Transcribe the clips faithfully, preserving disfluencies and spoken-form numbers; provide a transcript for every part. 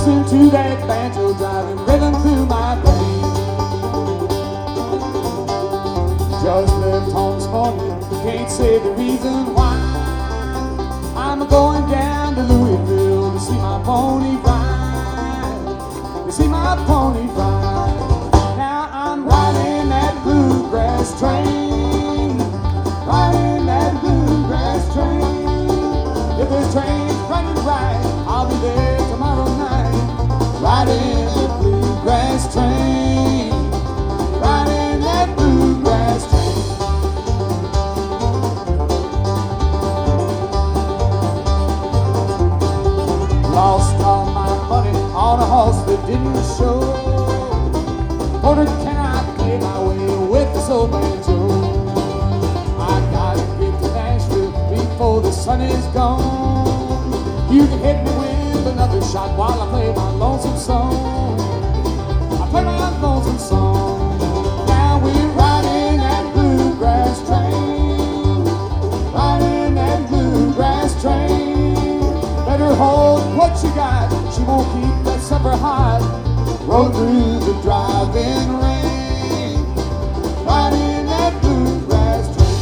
listen to that banjo driving rhythm through my brain. Just left home this morning, can't say the reason why. I'm going down to Louisville to see my pony ride, to see my pony ride. Now I'm riding that bluegrass train, riding that bluegrass train. If this train's running right, I'll be there tomorrow night, riding the bluegrass train, riding that bluegrass train. Lost all my money on a horse that didn't show. Wondered, can I pay my way with this old banjo? I gotta get to Nashville before the sun is gone. You can hit me with another shot while I play my lonesome song. I play my lonesome song. Now we're riding that bluegrass train, riding that bluegrass train. Better hold what you got, she won't keep that supper hot. Roll through the driving rain, riding that bluegrass train.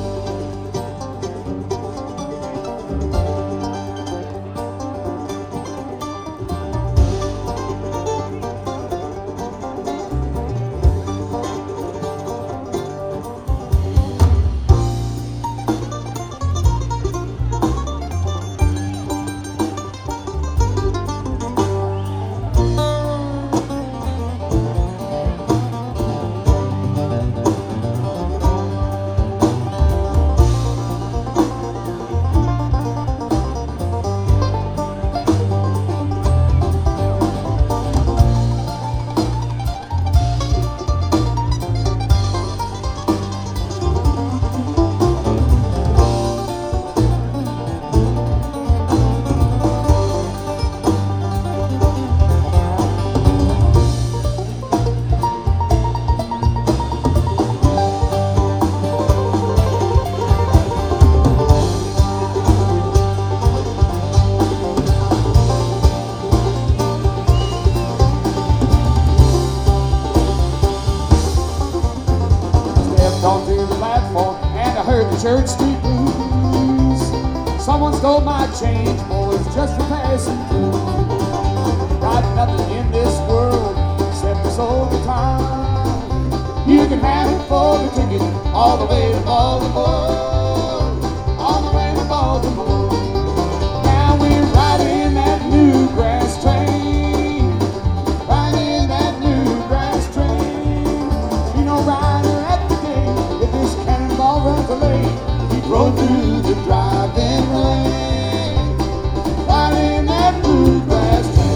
Onto the platform and I heard the Church Street blues. Someone stole my change, boys, just for passing through. Got nothing in this world except this old guitar. You can have it for the ticket all the way to Baltimore, all the way to Baltimore. Now we're riding that bluegrass train, riding that bluegrass train. You know, rider at the gate, if this cannonball runs a lane, he drove through the driving rain, riding that bluegrass train.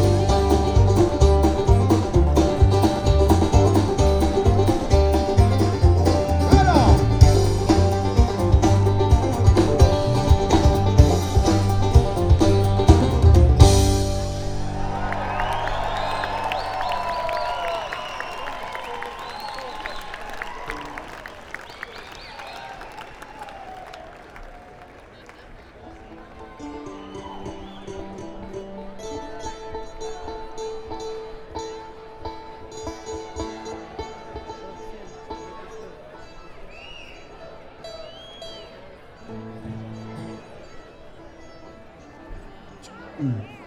Right on. Mm.